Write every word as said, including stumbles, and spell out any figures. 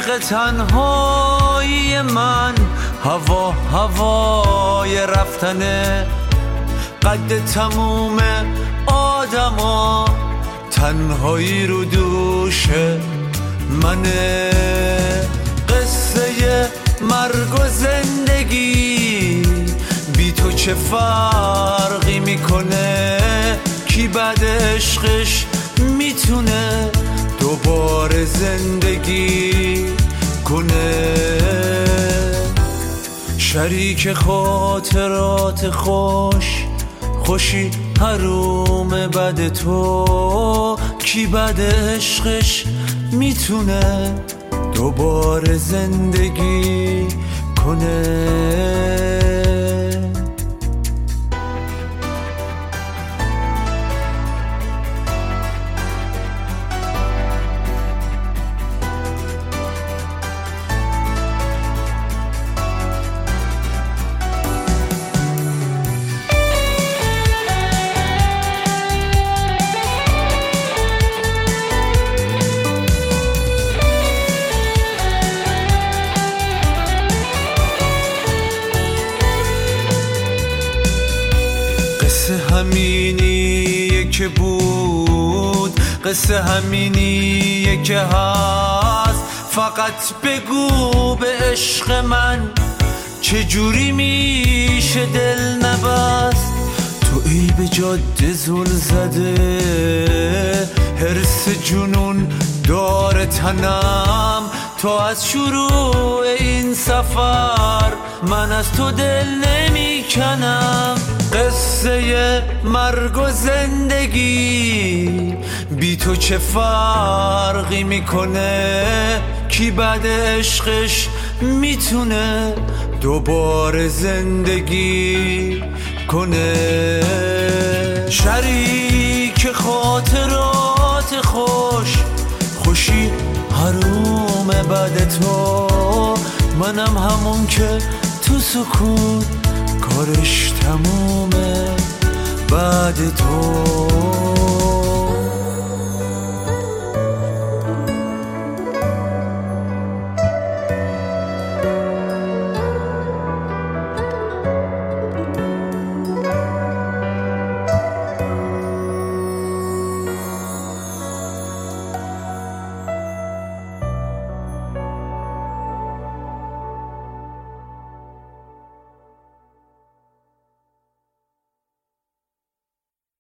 عشق تنهایی من هوا هوای رفتنه، قد تموم آدما تنهایی رو دوشه منه. قصه مرگ و زندگی بی تو چه فرقی میکنه؟ کی بعد عشقش میتونه دوباره زندگی کنه؟ شریک خاطرات خوش خوشی حروم بد تو، کی بعد عشقش میتونه دوباره زندگی کنه؟ قصه همینیه که بود، قصه همینیه که هست. فقط بگو به عشق من چجوری میشه دل نبست؟ تو ای به جاده زل زده، حرس جنون داره تنم. تو از شروع این سفر من از تو دل نمیکنم. قصه مرگ و زندگی بی تو چه فرقی میکنه؟ کی بعد عشقش میتونه دوباره زندگی کنه؟ شریک خاطرات خوش خوشی حروم بد تو، منم همون که تو سکوت کارش تمومه بعد تو.